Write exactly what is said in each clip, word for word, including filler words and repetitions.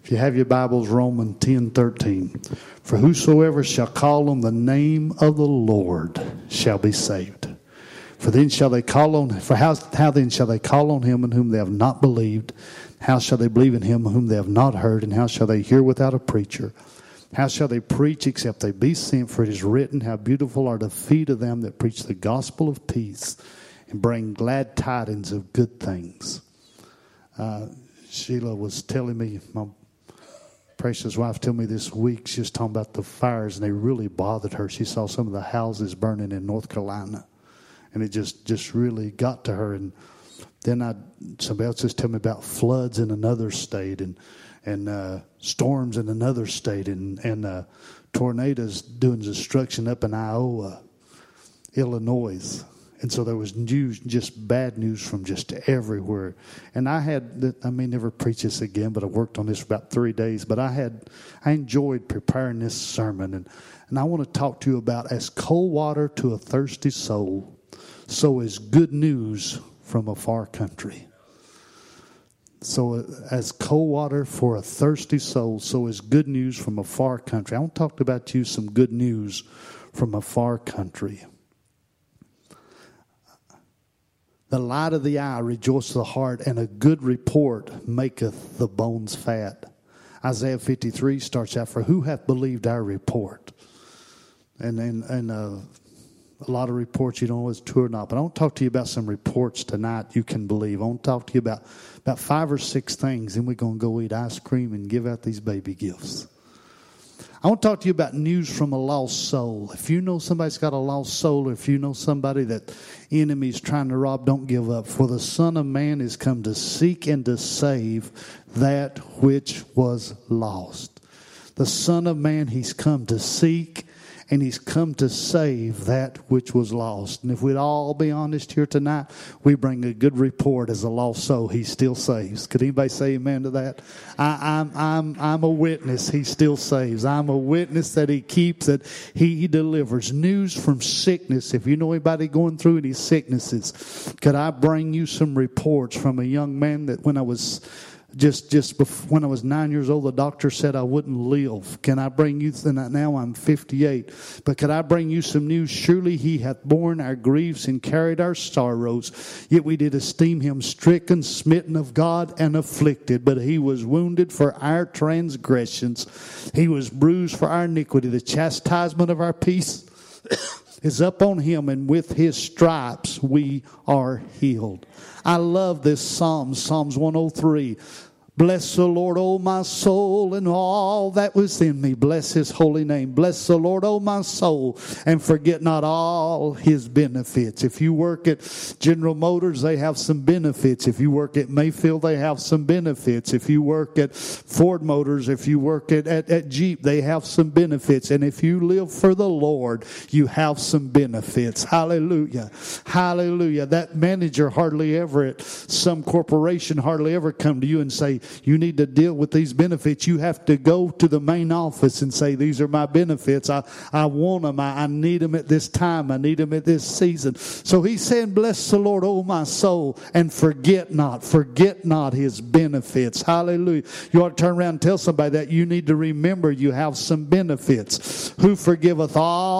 If you have your Bibles, Romans ten thirteen. For whosoever shall call on the name of the Lord shall be saved. For then shall they call on, for how, how then shall they call on him in whom they have not believed? How shall they believe in him whom they have not heard? And how shall they hear without a preacher? How shall they preach except they be sent? For it is written, how beautiful are the feet of them that preach the gospel of peace and bring glad tidings of good things. Uh, Sheila was telling me, my precious wife told me this week, she was talking about the fires and they really bothered her. She saw some of the houses burning in North Carolina and it just, just really got to her. And then I, somebody else just told me about floods in another state and, and uh, storms in another state and, and uh, tornadoes doing destruction up in Iowa, Illinois. And so there was news, just bad news from just everywhere. And I had, I may never preach this again, but I worked on this for about three days. But I had, I enjoyed preparing this sermon. And, and I want to talk to you about as cold water to a thirsty soul, so is good news from a far country. So as cold water for a thirsty soul, so is good news from a far country. I want to talk about you some good news from a far country. The light of the eye rejoiceth the heart, and a good report maketh the bones fat. Isaiah fifty-three starts out, for who hath believed our report? And and, and uh, a lot of reports you don't know if it's true or not. But I want to talk to you about some reports tonight you can believe. I want to talk to you about, about five or six things, and we're going to go eat ice cream and give out these baby gifts. I want to talk to you about news from a lost soul. If you know somebody's got a lost soul, or if you know somebody that enemy's trying to rob, don't give up. For the Son of Man is come to seek and to save that which was lost. The Son of Man, he's come to seek and he's come to save that which was lost. And if we'd all be honest here tonight, we bring a good report as a lost soul. He still saves. Could anybody say amen to that? I, I'm, I'm, I'm a witness. He still saves. I'm a witness that he keeps, that he, he delivers. News from sickness. If you know anybody going through any sicknesses, could I bring you some reports from a young man that when I was Just just before, when I was nine years old, the doctor said I wouldn't live. Can I bring you, now I'm fifty-eight, but could I bring you some news? Surely he hath borne our griefs and carried our sorrows. Yet we did esteem him stricken, smitten of God, and afflicted. But he was wounded for our transgressions. He was bruised for our iniquity. The chastisement of our peace is upon him, and with his stripes we are healed. I love this psalm, Psalms one oh three. Bless the Lord, O my soul, and all that was in me. Bless his holy name. Bless the Lord, O my soul, and forget not all his benefits. If you work at General Motors, they have some benefits. If you work at Mayfield, they have some benefits. If you work at Ford Motors, if you work at, at, at Jeep, they have some benefits. And if you live for the Lord, you have some benefits. Hallelujah. Hallelujah. That manager hardly ever at some corporation hardly ever come to you and say, you need to deal with these benefits. You have to go to the main office and say, these are my benefits. I, I want them. I, I need them at this time. I need them at this season. So he's saying, bless the Lord, O my soul, and forget not, forget not his benefits. Hallelujah. You ought to turn around and tell somebody that you need to remember you have some benefits. Who forgiveth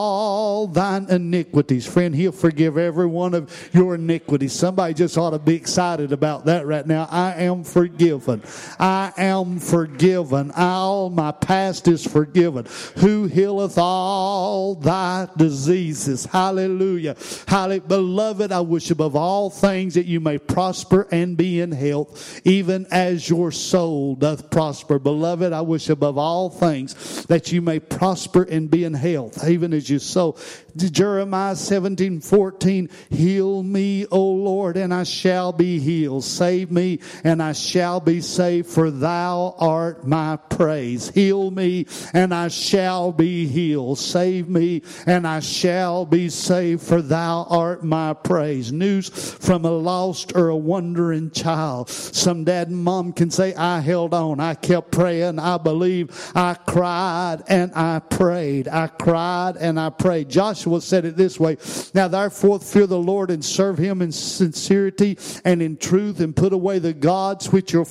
all thine iniquities. Friend, he'll forgive every one of your iniquities. Somebody just ought to be excited about that right now. I am forgiven. I am forgiven. All my past is forgiven. Who healeth all thy diseases. Hallelujah. Hallelujah. Beloved, I wish above all things that you may prosper and be in health, even as your soul doth prosper. Beloved, I wish above all things that you may prosper and be in health, even as your soul. Jeremiah seventeen fourteen, heal me, O Lord, and I shall be healed. Save me, and I shall be saved, for thou art my praise. Heal me, and I shall be healed. Save me, and I shall be saved, for thou art my praise. News from a lost or a wandering child. Some dad and mom can say, I held on. I kept praying. I believe. I cried and I prayed. I cried and I prayed. Joshua said it this way. Now therefore fear the Lord and serve him in sincerity and in truth, and put away the gods which your fathers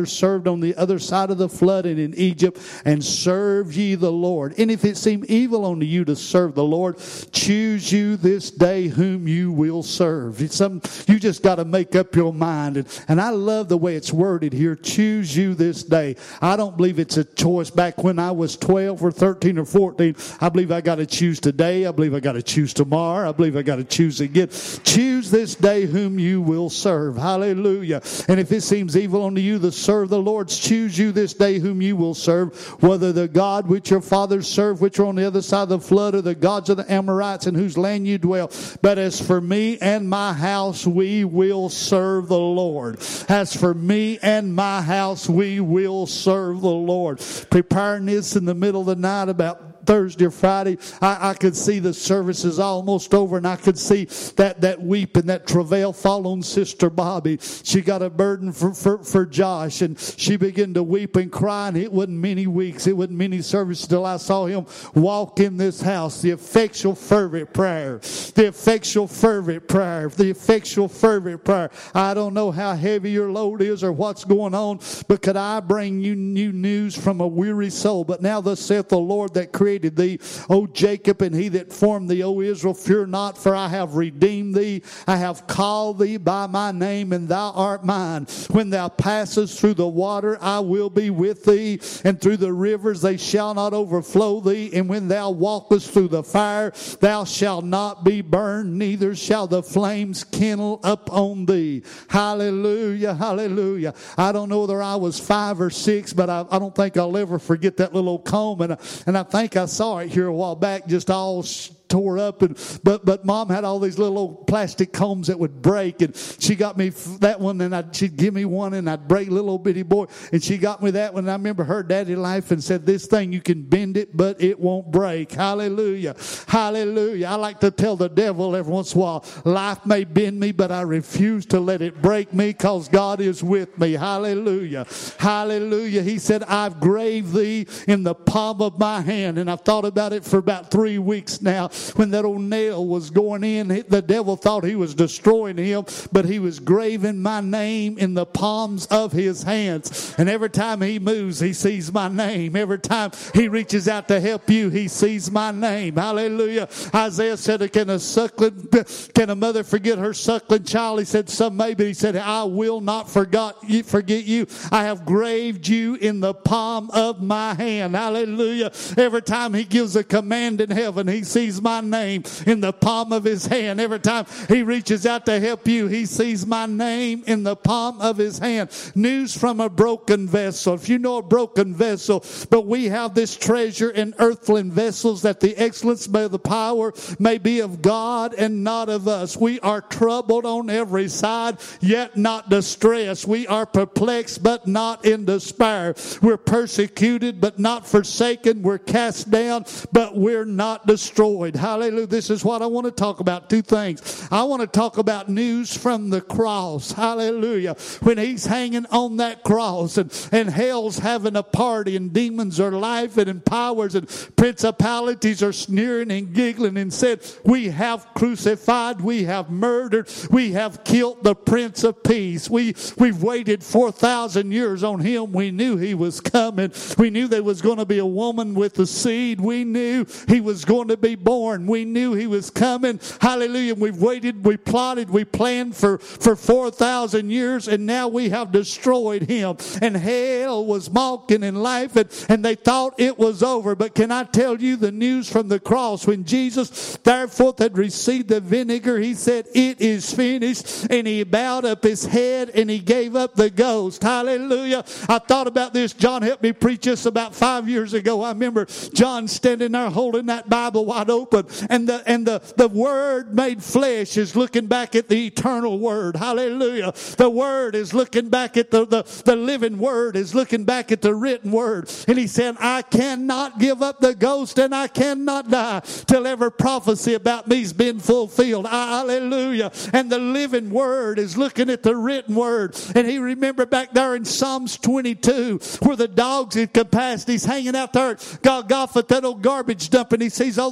fathers served on the other side of the flood and in Egypt, and serve ye the Lord. And if it seem evil unto you to serve the Lord, choose you this day whom you will serve. It's some, you just got to make up your mind. And, and I love the way it's worded here. Choose you this day. I don't believe it's a choice. Back when I was twelve or thirteen or fourteen, I believe I got to choose today. I believe I got to choose tomorrow. I believe I got to choose again. Choose this day whom you will serve. Hallelujah. And if it seems evil unto you to serve the Lord, choose you this day whom you will serve, whether the God which your fathers served, which are on the other side of the flood, or the gods of the Amorites in whose land you dwell. But as for me and my house, we will serve the Lord. As for me and my house, we will serve the Lord. Preparing this in the middle of the night about Thursday or Friday, I, I could see the services almost over, and I could see that, that weep and that travail fall on Sister Bobby. She got a burden for, for, for Josh, and she began to weep and cry, and it wasn't many weeks, it wasn't many services till I saw him walk in this house. The effectual fervent prayer, the effectual fervent prayer, the effectual fervent prayer. I don't know how heavy your load is or what's going on, but could I bring you new news from a weary soul? But now thus saith the Lord that created thee, O Jacob, and he that formed thee, O Israel, fear not, for I have redeemed thee. I have called thee by my name, and thou art mine. When thou passest through the water, I will be with thee, and through the rivers they shall not overflow thee. And when thou walkest through the fire, thou shalt not be burned, neither shall the flames kindle up on thee. Hallelujah, hallelujah. I don't know whether I was five or six, but I, I don't think I'll ever forget that little comb, and I, and I think I saw it here a while back, just all tore up, and but but Mom had all these little old plastic combs that would break, and she got me that one, and I'd, she'd give me one, and I'd break, little old bitty boy, and she got me that one. And I remember her daddy life and said, this thing, you can bend it, but it won't break. Hallelujah, hallelujah. I like to tell the devil every once in a while, life may bend me, but I refuse to let it break me, because God is with me. Hallelujah, hallelujah. He said, I've graved thee in the palm of my hand, and I've thought about it for about three weeks now. When that old nail was going in, the devil thought he was destroying him, but he was graving my name in the palms of his hands. And every time he moves, he sees my name. Every time he reaches out to help you, he sees my name. Hallelujah. Isaiah said, can a suckling, can a mother forget her suckling child? He said, some may, but he said, I will not forget you, forget you. I have graved you in the palm of my hand. Hallelujah. Every time he gives a command in heaven, he sees my name in the palm of his hand. Every time he reaches out to help you, he sees my name in the palm of his hand. News from a broken vessel. If you know a broken vessel, but we have this treasure in earthly vessels, that the excellence may the power may be of God and not of us. We are troubled on every side, yet not distressed. We are perplexed, but not in despair. We're persecuted, but not forsaken. We're cast down, but we're not destroyed. Hallelujah. This is what I want to talk about. Two things. I want to talk about news from the cross. Hallelujah. When he's hanging on that cross, and, and hell's having a party, and demons are laughing, and powers and principalities are sneering and giggling, and said, we have crucified, we have murdered, we have killed the Prince of Peace. We, we've waited four thousand years on him. We knew he was coming. We knew there was going to be a woman with a seed. We knew he was going to be born. We knew he was coming. Hallelujah. We've waited, we plotted, we planned for, for four thousand years, and now we have destroyed him. And hell was mocking and laughing, and they thought it was over. But can I tell you the news from the cross? When Jesus therefore had received the vinegar, he said, it is finished. And he bowed up his head, and he gave up the ghost. Hallelujah. I thought about this. John helped me preach this about five years ago. I remember John standing there holding that Bible wide open, and the and the, the Word made flesh is looking back at the eternal Word. Hallelujah. The Word is looking back at the, the, the living Word is looking back at the written Word. And he said, I cannot give up the ghost, and I cannot die till every prophecy about me's been fulfilled. Hallelujah. And the living Word is looking at the written Word. And he remembered back there in Psalms twenty-two, where the dogs had compassed. He's hanging out there at Golgotha, that old garbage dump, and he sees all those dogs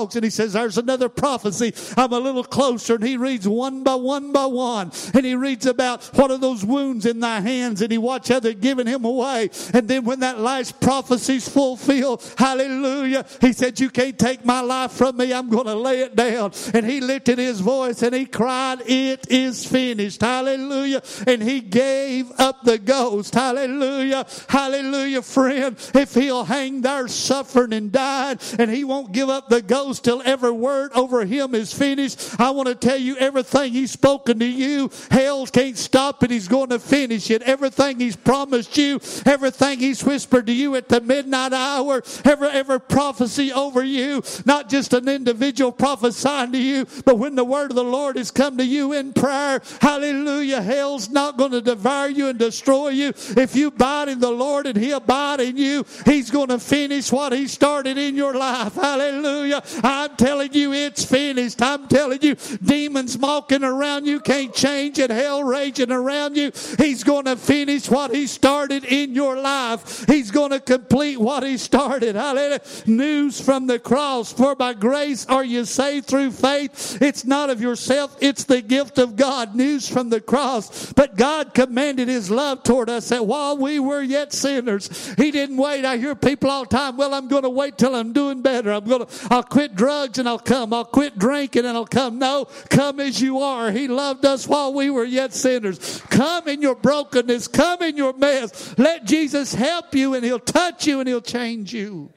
dogs. And he says, there's another prophecy. I'm a little closer. And he reads one by one by one. And he reads about what are those wounds in thy hands. And he watched how they're giving him away. And then when that last prophecy's fulfilled, hallelujah, he said, you can't take my life from me. I'm going to lay it down. And he lifted his voice and he cried, it is finished. Hallelujah. And he gave up the ghost. Hallelujah. Hallelujah, friend. If he'll hang there suffering and dying, and he won't give up the ghost till every word over him is finished, I want to tell you, everything he's spoken to you, hell can't stop it. He's going to finish it. Everything he's promised you, everything he's whispered to you at the midnight hour, every, every prophecy over you, not just an individual prophesying to you, but when the word of the Lord has come to you in prayer, hallelujah, hell's not going to devour you and destroy you. If you abide in the Lord and he abide in you, he's going to finish what he started in your life. Hallelujah. I'm telling you, it's finished. I'm telling you, demons mocking around you can't change it. Hell raging around you. He's going to finish what he started in your life. He's going to complete what he started. Hallelujah. News from the cross. For by grace are you saved through faith. It's not of yourself. It's the gift of God. News from the cross. But God commanded his love toward us that while we were yet sinners, he didn't wait. I hear people all the time, well, I'm going to wait till I'm doing better. I'm going to, I'll quit drugs and I'll come. I'll quit drinking and I'll come. No, come as you are. He loved us while we were yet sinners. Come in your brokenness. Come in your mess. Let Jesus help you and he'll touch you and he'll change you.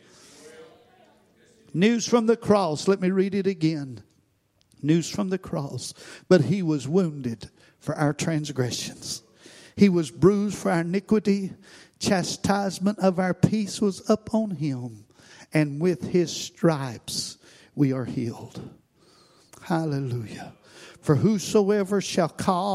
News from the cross. Let me read it again. News from the cross. But he was wounded for our transgressions. He was bruised for our iniquity. Chastisement of our peace was upon him. And with his stripes we are healed. Hallelujah. For whosoever shall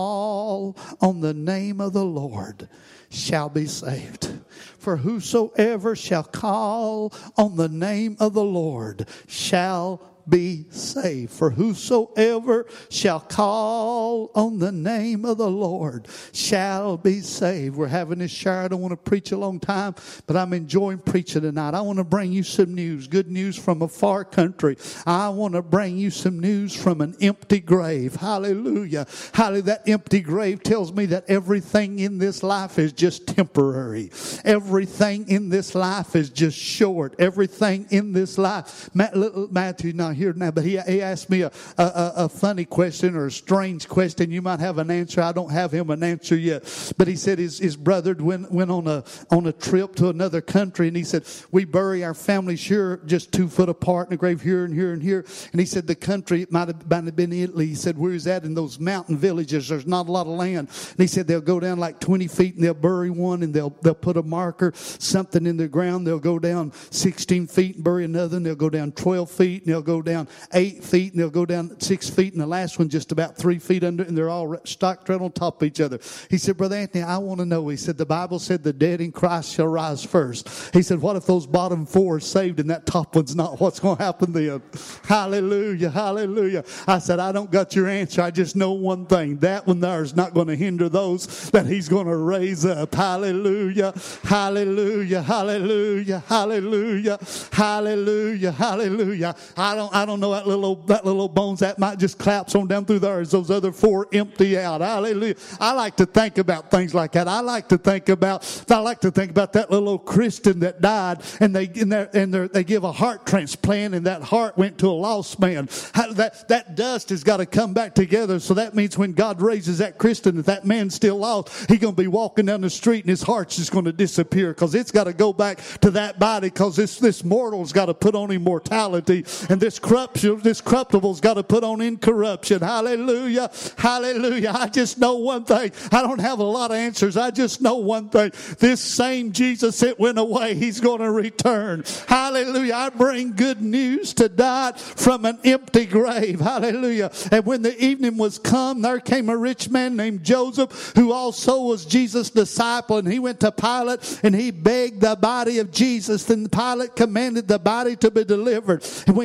call on the name of the Lord shall be saved. For whosoever shall call on the name of the Lord shall be saved. For whosoever shall call on the name of the Lord shall be saved. We're having this shower. I don't want to preach a long time, but I'm enjoying preaching tonight. I want to bring you some news, good news from a far country. I want to bring you some news from an empty grave. Hallelujah. Hallelujah. That empty grave tells me that everything in this life is just temporary. Everything in this life is just short. Everything in this life. Matthew, now here now, but he, he asked me a, a, a funny question or a strange question. You might have an answer. I don't have him an answer yet. But he said his, his brother went, went on a on a trip to another country, and he said, we bury our families here just two foot apart in a grave here and here and here. And he said the country, it might have, might have been Italy. He said, where's that? In those mountain villages, there's not a lot of land. And he said they'll go down like twenty feet and they'll bury one, and they'll they'll put a marker, something in the ground. They'll go down sixteen feet and bury another, and they'll go down twelve feet, and they'll go down eight feet, and they'll go down six feet, and the last one just about three feet under, and they're all stocked right on top of each other. He said, Brother Anthony, I want to know. He said, the Bible said the dead in Christ shall rise first. He said, what if those bottom four are saved and that top one's not? What's going to happen then? Hallelujah, hallelujah. I said, I don't got your answer. I just know one thing. That one there is not going to hinder those that he's going to raise up. Hallelujah, hallelujah, hallelujah, hallelujah, hallelujah, hallelujah. I don't, I don't know that little, that little bones that might just collapse on down through there as those other four empty out. Hallelujah. I like to think about things like that. I like to think about, I like to think about that little Christian that died, and they, and, and they give a heart transplant, and that heart went to a lost man. How, that, that dust has got to come back together. So that means when God raises that Christian, if that man's still lost, he's going to be walking down the street and his heart's just going to disappear, because it's got to go back to that body, because this, this mortal's got to put on immortality, and this corruption, this corruptible's got to put on incorruption. Hallelujah. Hallelujah. I just know one thing. I don't have a lot of answers. I just know one thing. This same Jesus that went away, he's going to return. Hallelujah. I bring good news tonight from an empty grave. Hallelujah. And when the evening was come, there came a rich man named Joseph, who also was Jesus' disciple, and he went to Pilate and he begged the body of Jesus. Then Pilate commanded the body to be delivered. And when Joseph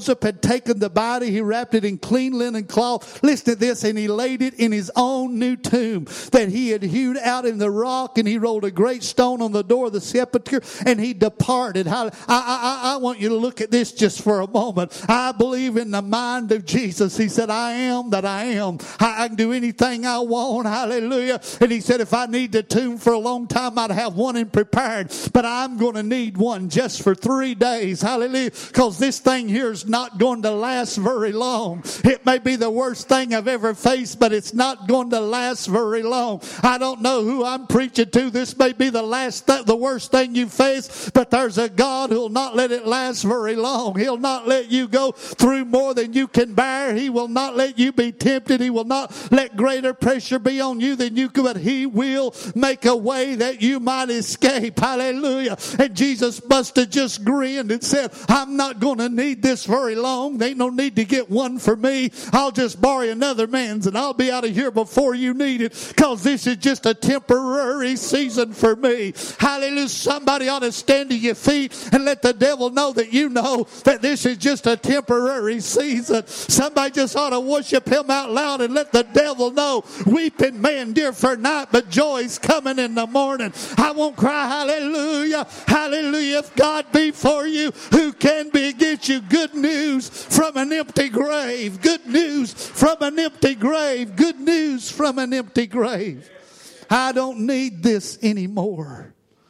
Joseph had taken the body, he wrapped it in clean linen cloth. Listen to this, and he laid it in his own new tomb that he had hewed out in the rock, and he rolled a great stone on the door of the sepulchre, and he departed. I, I, I, I want you to look at this just for a moment. I believe in the mind of Jesus. He said, I am that I am. I, I can do anything I want. Hallelujah. And he said, if I need the tomb for a long time, I'd have one in prepared, but I'm going to need one just for three days. Hallelujah. Because this thing here is not going to last very long. It may be the worst thing I've ever faced, but it's not going to last very long. I don't know who I'm preaching to. This may be the last, th- the worst thing you face, but there's a God who'll not let it last very long. He'll not let you go through more than you can bear. He will not let you be tempted. He will not let greater pressure be on you than you can, but He will make a way that you might escape. Hallelujah. And Jesus must have just grinned and said, I'm not going to need this very long. There ain't no need to get one for me. I'll just borrow another man's and I'll be out of here before you need it, because this is just a temporary season for me. Hallelujah. Somebody ought to stand to your feet and let the devil know that you know that this is just a temporary season. Somebody just ought to worship Him out loud and let the devil know, weeping may endure for a night, but joy's coming in the morning. I won't cry hallelujah, hallelujah. If God be for you, who can be against you? Good news from an empty grave. Good news from an empty grave. Good news from an empty grave. I don't need this anymore.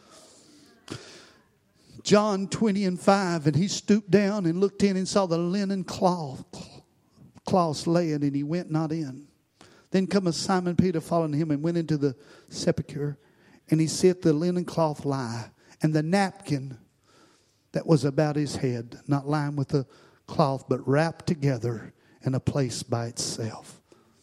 John twenty and five, and he stooped down and looked in and saw the linen cloth, cloths laying, and he went not in. Then come a Simon Peter following him and went into the sepulchre, and he set the linen cloth lie, and the napkin that was about his head, not lying with the cloth, but wrapped together in a place by itself.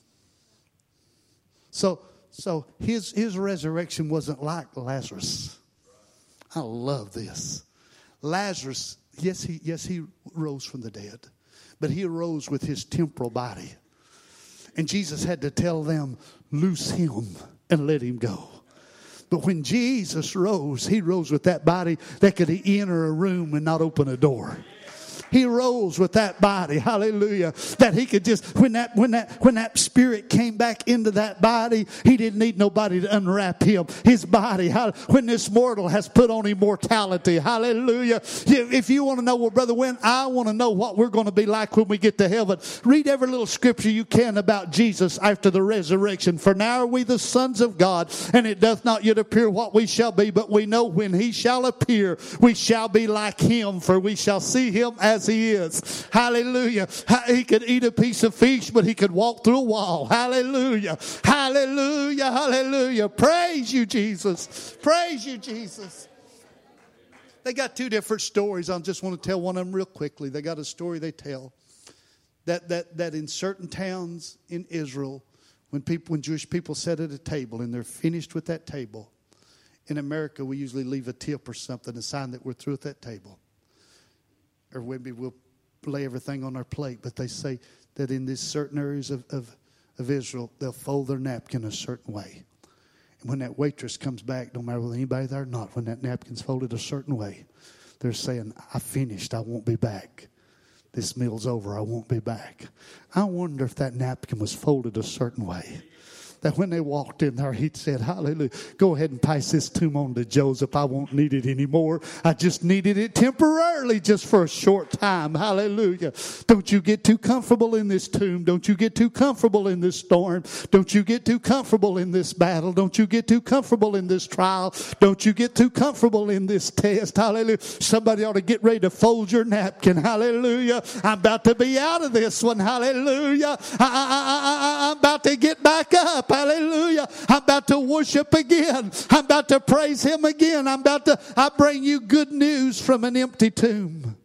So, so his his resurrection wasn't like Lazarus. I love this. Lazarus, yes, he yes he rose from the dead, but he arose with his temporal body. And Jesus had to tell them, loose him and let him go. But when Jesus rose, he rose with that body that could enter a room and not open a door. He rose with that body, hallelujah, that he could just, when that when that when that spirit came back into that body, he didn't need nobody to unwrap him. His body, when this mortal has put on immortality, hallelujah. If you want to know, well, Brother Wynn, I want to know what we're going to be like when we get to heaven. Read every little scripture you can about Jesus after the resurrection. For now are we the sons of God, and it doth not yet appear what we shall be, but we know when he shall appear, we shall be like him, for we shall see him as he is. Hallelujah. He could eat a piece of fish, but he could walk through a wall. Hallelujah. Hallelujah. Hallelujah. Praise you, Jesus. Praise you, Jesus. They got two different stories. I just want to tell one of them real quickly. They got a story they tell that that that in certain towns in Israel, when people when Jewish people sat at a table and they're finished with that table, in America we usually leave a tip or something, a sign that we're through at that table. Or maybe we'll lay everything on our plate. But they say that in these certain areas of, of, of Israel, they'll fold their napkin a certain way. And when that waitress comes back, no matter whether anybody there or not, when that napkin's folded a certain way, they're saying, I finished, I won't be back. This meal's over, I won't be back. I wonder if that napkin was folded a certain way, that when they walked in there, he said, hallelujah, go ahead and pass this tomb on to Joseph. I won't need it anymore. I just needed it temporarily, just for a short time. Hallelujah. Don't you get too comfortable in this tomb. Don't you get too comfortable in this storm. Don't you get too comfortable in this battle. Don't you get too comfortable in this trial. Don't you get too comfortable in this test. Hallelujah. Somebody ought to get ready to fold your napkin. Hallelujah. I'm about to be out of this one. Hallelujah. I, I, I, I, I'm about to get back up. Hallelujah. I'm about to worship again. I'm about to praise him again. I'm about to, I bring you good news from an empty tomb.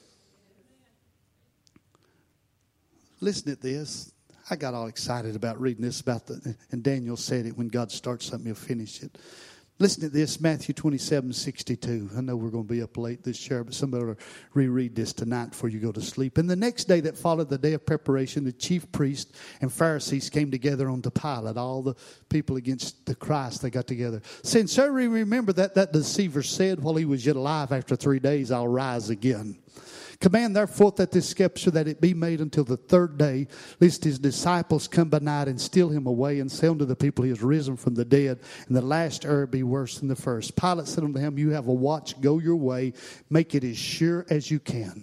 Listen to this. I got all excited about reading this about the, and Daniel said it, when God starts something, he'll finish it. Listen to this, Matthew twenty-seven sixty-two. I know we're going to be up late this year, but somebody will reread this tonight before you go to sleep. And the next day that followed the day of preparation, the chief priests and Pharisees came together unto Pilate. All the people against the Christ, they got together, saying, Sir, we remember that that deceiver said while he was yet alive, after three days I'll rise again. Command therefore that this scepter that it be made until the third day, lest his disciples come by night and steal him away, and say unto the people, he is risen from the dead, and the last hour be worse than the first. Pilate said unto him, you have a watch, go your way, make it as sure as you can.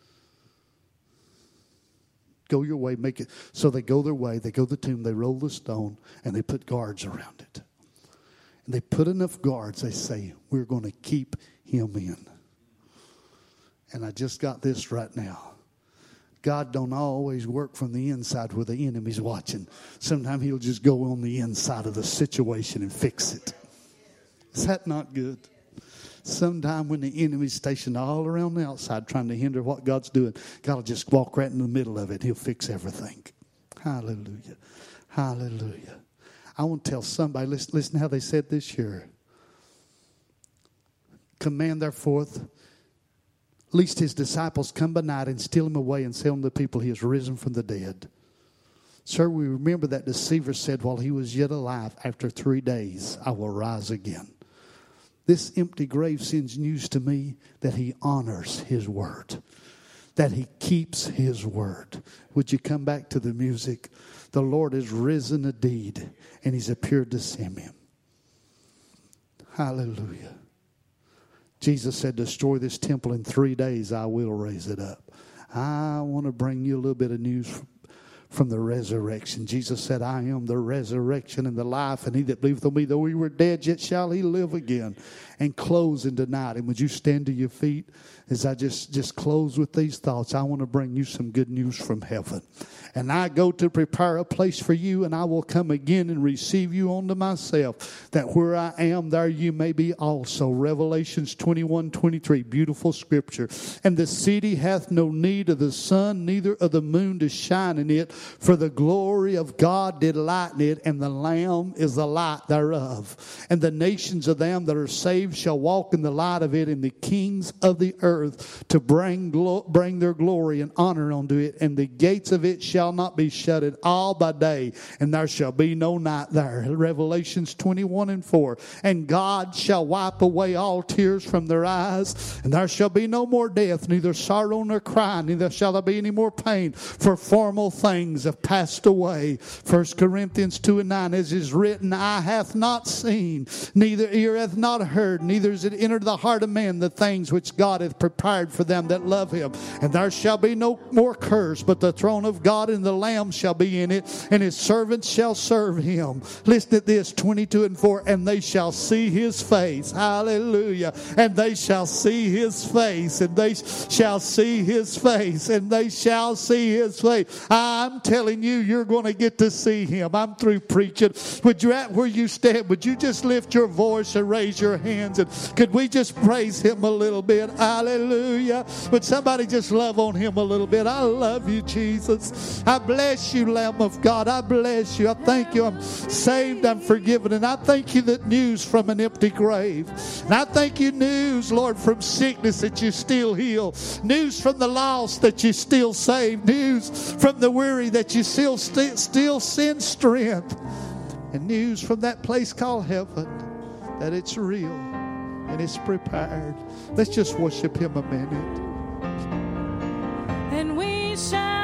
Go your way, make it. So they go their way, they go to the tomb, they roll the stone, and they put guards around it. And they put enough guards, they say, we're going to keep him in. And I just got this right now. God don't always work from the inside where the enemy's watching. Sometimes he'll just go on the inside of the situation and fix it. Is that not good? Sometimes when the enemy's stationed all around the outside trying to hinder what God's doing, God will just walk right in the middle of it. He'll fix everything. Hallelujah. Hallelujah. I want to tell somebody, listen, listen how they said this year. Command therefore, lest his disciples come by night and steal him away and say unto the people, he is risen from the dead. Sir, we remember that deceiver said while he was yet alive, after three days I will rise again. This empty grave sends news to me that he honors his word, that he keeps his word. Would you come back to the music? The Lord is risen indeed, and he's appeared to Simeon. Hallelujah. Jesus said, destroy this temple in three days, I will raise it up. I want to bring you a little bit of news from, from the resurrection. Jesus said, I am the resurrection and the life, and he that believeth on me, though he were dead, yet shall he live again. And closing tonight, and would you stand to your feet as I just, just close with these thoughts? I want to bring you some good news from heaven. And I go to prepare a place for you, and I will come again and receive you unto myself, that where I am, there you may be also. Revelations twenty-one twenty-three, beautiful scripture. And the city hath no need of the sun, neither of the moon to shine in it, for the glory of God did lighten it, and the Lamb is the light thereof. And the nations of them that are saved shall walk in the light of it, and the kings of the earth to bring glo- bring their glory and honor unto it. And the gates of it shall not be shutted all by day, and there shall be no night there. Revelations twenty-one and four. And God shall wipe away all tears from their eyes, and there shall be no more death, neither sorrow nor crying, neither shall there be any more pain, for formal things have passed away. First Corinthians two and nine, as is written, eye hath not seen, neither ear hath not heard, neither is it entered the heart of man the things which God hath prepared for them that love him. And there shall be no more curse, but the throne of God and the Lamb shall be in it, and his servants shall serve him. Listen at this, twenty-two and four, and they shall see his face. Hallelujah. And they shall see his face, and they shall see his face, and they shall see his face. I'm telling you, you're going to get to see him. I'm through preaching. Would you, at where you stand, would you just lift your voice and raise your hands, and could we just praise him a little bit? Hallelujah. Would somebody just love on him a little bit? I love you, Jesus. I bless you, Lamb of God. I bless you. I thank you. I'm saved. I'm forgiven. And I thank you that news from an empty grave. And I thank you news, Lord, from sickness that you still heal. News from the lost that you still save. News from the weary that you still, st- still send strength. And news from that place called heaven that it's real and it's prepared. Let's just worship him a minute. And we shall